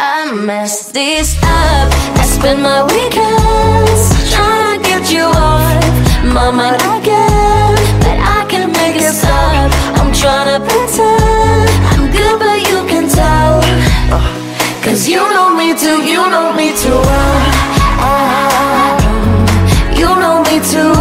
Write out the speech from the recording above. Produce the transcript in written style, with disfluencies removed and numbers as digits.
I mess this up. I spend my weekends trying to get you off my mind again, but I can't make it stop. I'm trying to pretend I'm good, but you can tell, 'cause you know me too, you know me too well. You know me too